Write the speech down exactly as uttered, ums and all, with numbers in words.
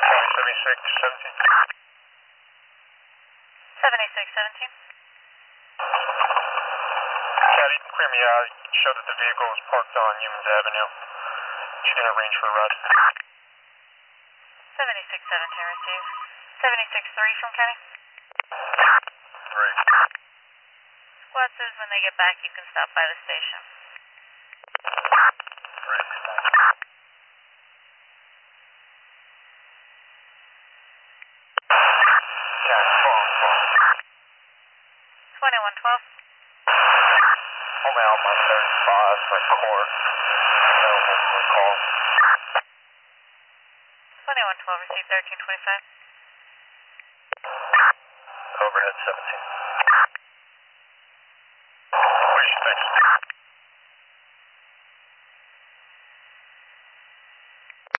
seventy-six seventeen. seventy-six seventeen. Cat, you can clear me out. Show that the vehicle is parked on Humans Avenue. She's going to arrange for a ride. seventy-six seventeen received. seventy-six three from Kenny. three. Squad says when they get back you can stop by the station. three. Cat, phone, phone. twenty-one twelve. Home out on thirty-five, my court. No, no call. twenty-one twelve received thirteen twenty-five. Overhead seventeen. What do you think?